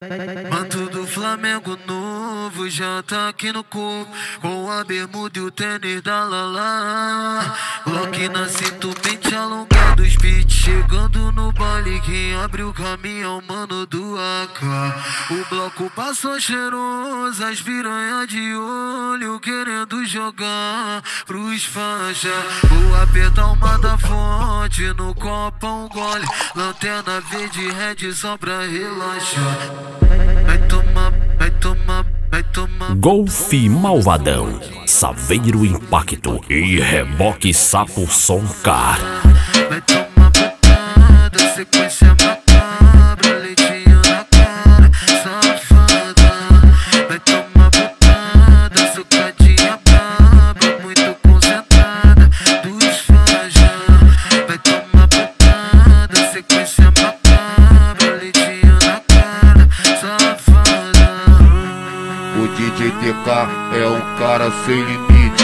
Manto do Flamengo novo já tá aqui no corpo, com a bermuda e o tênis da Lala. Glock na cinta, mente alongado, os beats chegando no baile. Quem abre o caminho é o mano do AK. O bloco passou cheiroso, as piranha de olho querendo jogar pros faixa. Vou apertar uma da fonte, no copo um gole, lanterna verde red só pra relaxar. Vai tomar, vai tomar, vai tomar. Golfe Malvadão, Saveiro Impacto e Reboque Sapo Som Car. Vai tomar botada, sequência macabra, leitinho na cara, safada. Vai tomar botada, sucadinha braba, muito concentrada, dos faja. Vai tomar botada, sequência macabra, leitinho na cara, safada. O DJ TK é um cara sem limite,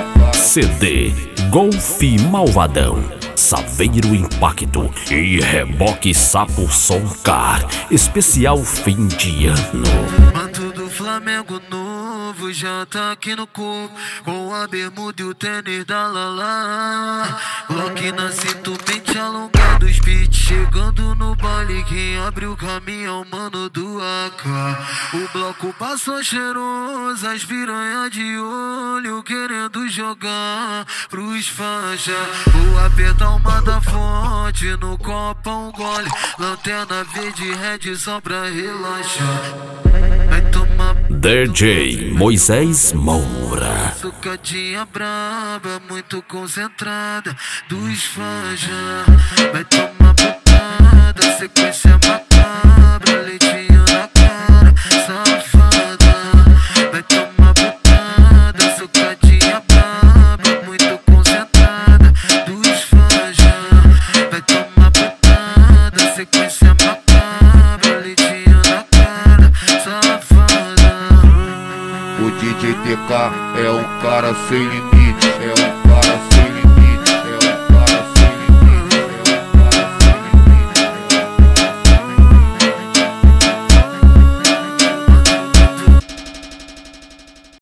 CD Golfe Malvadão, Saveiro Impacto e Reboque Sapo Som Car. Especial fim de ano. Manto do Flamengo novo já tá aqui no corpo, com a bermuda e o tênis da Lala. Glock na cinta, mente alongado, os beats chegando no baile. Quem abre o caminho é o mano do AK. O bloco passou cheiroso, as piranha de olho querendo jogar pros faixa. Vou apertar uma da fonte, no copo um gole, lanterna verde red só pra relaxar. Vai tomar DJ Moisés Moura. sucadinha braba, muito concentrada, dos faja. Vai tomar botada, sequência macabra, leitinho na cara, safada. Vai tomar botada, sucadinha braba, muito concentrada, dos faja. Vai tomar botada, sequência macabra, leitinho na cara, safada. O DJ TK é um cara sem limite.